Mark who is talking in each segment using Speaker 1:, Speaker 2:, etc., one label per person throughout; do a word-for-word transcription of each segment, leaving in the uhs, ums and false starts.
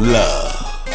Speaker 1: love.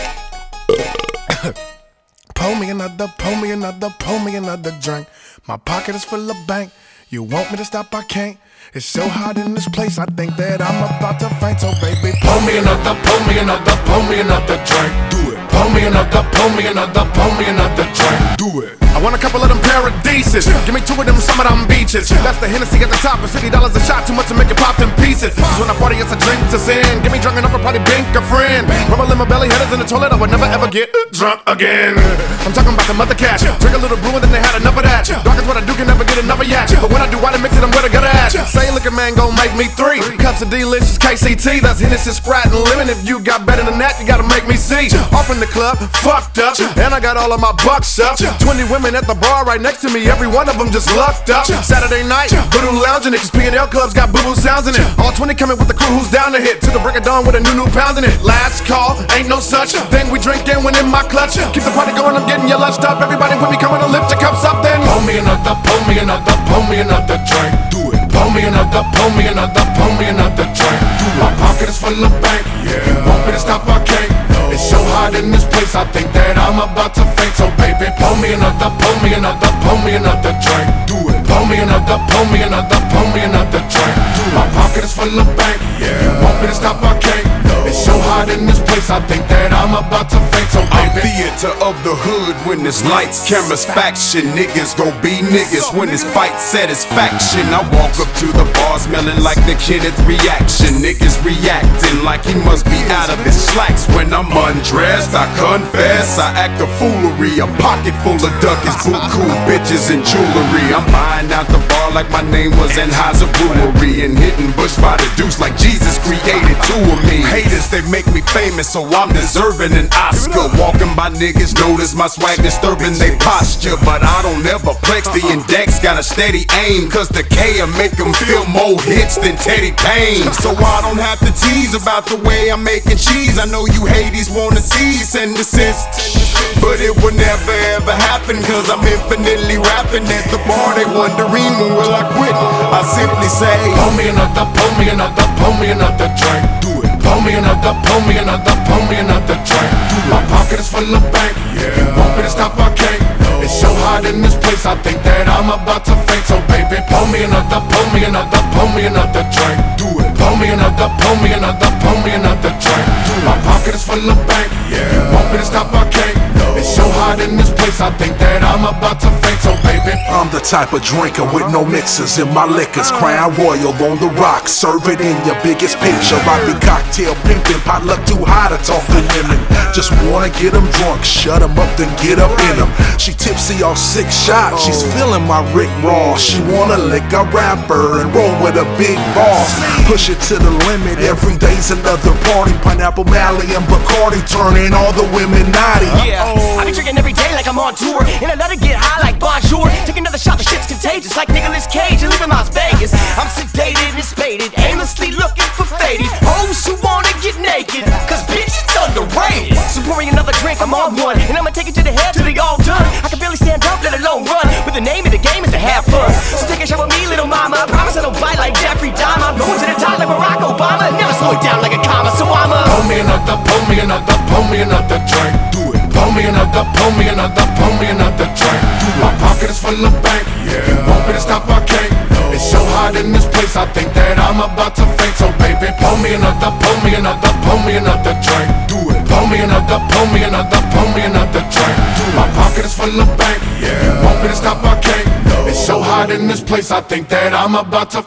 Speaker 2: Pour me another, pour me another, pour me another drink. My pocket is full of bank. You want me to stop, I can't. It's so hot in this place, I think that I'm about to faint. So baby, pour me another, pour me another, pour me another drink. Do it. Pour me another, pour me another, pour me another drink. Do it. I want a couple of them paradises. Give me two of them, some of them beaches. That's the Hennessy at the top, and fifty dollars a shot, too much to make it pop in pieces. Cause when I party, it's a drink to sin. Get me drunk enough to probably bink a friend. Rubble in my belly, headers in the toilet, I would never ever get drunk again. I'm talking about the mother cat. Drink a little brew and then they had enough of that. Dark is what I do, can never get enough of yak. But when I do, I mix it, I'm where to get at. Say, look at man, gon' make me three cups of delicious K C T. That's Hennessy, Sprite, and lemon. If you got better than that, you gotta make me see. Off in the club, fucked up, and I got all of my bucks up. Twenty women at the bar right next to me, every one of them just lucked up. Saturday night, Voodoo lounging it, cause P and L clubs got boo-boo sounds in it. All twenty coming with the crew who's down to hit, to the break of dawn with a new new pound in it. Last call, ain't no such thing, we drinking when in my clutch. Keep the party going, I'm getting you lushed up. Everybody with me, come on and lift your cups up then. Pour me another, pour me another, pour me another drink. Do it. Pour me another, pour me another, pour me another drink. My pocket is full of bank, yeah. You want me to stop, I can't. It's so hot in this place, I think that I'm about to faint. So baby, pour me another, pour me another, pour me another drink. Do it. Pour me another, pour me another, pour me another drink. My pocket is full of bank, yeah. You want me to stop, I can't. It's so hot in this place, I think that I'm about to faint. So baby,
Speaker 1: I'm theater of the hood when there's lights, cameras, faction. Niggas gon' be niggas when it's fight satisfaction. I walk up to the bar smelling like the Kenneth reaction. Niggas reacting like he must be out of his slacks. When I'm undressed, I confess, I act a foolery. A pocket full of duckies, buku, bitches, and jewelry. I'm buying out the bar like my name was Anheuser Brewery, and hitting Bush by the deuce like Jesus created two of me. Haters, they make me famous, so I'm deserving an Oscar. Walking by niggas, notice my swag disturbing they posture, but I don't ever flex the index. Got a steady aim, cause the K will make them feel more hits than Teddy Payne. So I don't have to tease about the way I'm making cheese. I know you Hades wanna cease and desist, but it will never ever happen, cause I'm infinitely rapping at the bar. They wondering when will I quit. I simply say,
Speaker 2: pour me another, pour me another, pour me another drink. Do it. Pour me another, pour me another, pour me another drink. My pocket is full of bank, yeah. You want me to stop, I can't. It's so hot in this place, I think that I'm about to faint. So baby, pour me another, pour me another, pour me another drink. Do it. Pour me another, pour me another, pour me another drink. My pocket is full of bank, yeah. You want me to stop, I can't. It's so hot in this place, I think that I'm about to faint. So baby,
Speaker 3: I'm the type of drinker with no mixers in my liquors. Crown Royal on the rocks, serve it in your biggest picture. I be cocktail pimping, potluck too high to talk to women. Just wanna get them drunk, shut them up, then get up in them. She tipsy off six shots, she's feeling my Rick Ross. She wanna lick a rapper and roll with a big boss. Push it to the limit, every day's another party. Pineapple, Mally, and Bacardi, turning all the women naughty.
Speaker 4: Yeah, I be drinking every day like I'm on tour, and I let it get high like Bonjour. Take another shot, the shit's contagious like Nicolas Cage and leaving Las Vegas. I'm sedated and spaded, aimlessly looking for faded hoes who wanna get naked, cause bitch, it's underrated. So pour me another drink, I'm on one, and I'ma take it to the head till they all done. I can barely stand up, let alone run, but the name of the game is to have fun. So take a shot with me, little mama, promise I don't bite like Jeffrey Dahmer. I'm going to the top like Barack Obama, never slow it down like a comma, so I'm a
Speaker 2: pour me another, pour me another, pour me another drink. Do it. Pour me another, pour me another, pour me another drink. My pocket is full of bank, yeah. You want me to stop, I can't. It's so hot in this place, I think that I'm about to faint. So baby, pour me another, pour me another, pour me another drink. Do it. Pour me another, pour me another, pour me another drink. My pocket is full of bank, yeah. You want me to stop, I can't. It's so hot in this place, I think that I'm about to